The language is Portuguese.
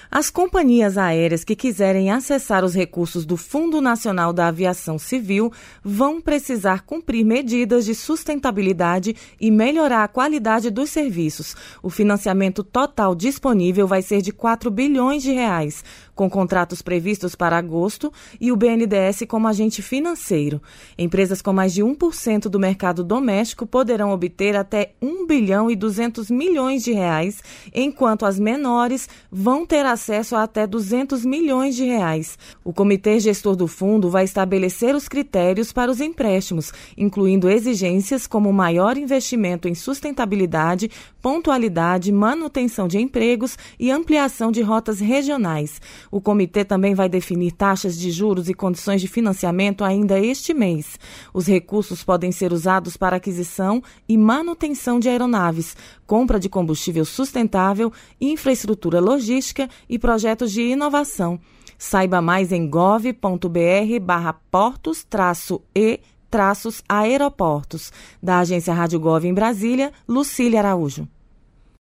As companhias aéreas que quiserem acessar os recursos do Fundo Nacional da Aviação Civil vão precisar cumprir medidas de sustentabilidade e melhorar a qualidade dos serviços. O financiamento total disponível vai ser de R$4 bilhões, com contratos previstos para agosto e o BNDES como agente financeiro. Empresas com mais de 1% do mercado doméstico poderão obter até R$1 bilhão e 200 milhões, enquanto as menores vão ter acesso a até R$200 milhões. O Comitê Gestor do Fundo vai estabelecer os critérios para os empréstimos, incluindo exigências como maior investimento em sustentabilidade, pontualidade, manutenção de empregos e ampliação de rotas regionais. O comitê também vai definir taxas de juros e condições de financiamento ainda este mês. Os recursos podem ser usados para aquisição e manutenção de aeronaves, compra de combustível sustentável, infraestrutura logística e projetos de inovação. Saiba mais em gov.br/portos-e-aeroportos. Da Agência Rádio Gov em Brasília, Lucília Araújo.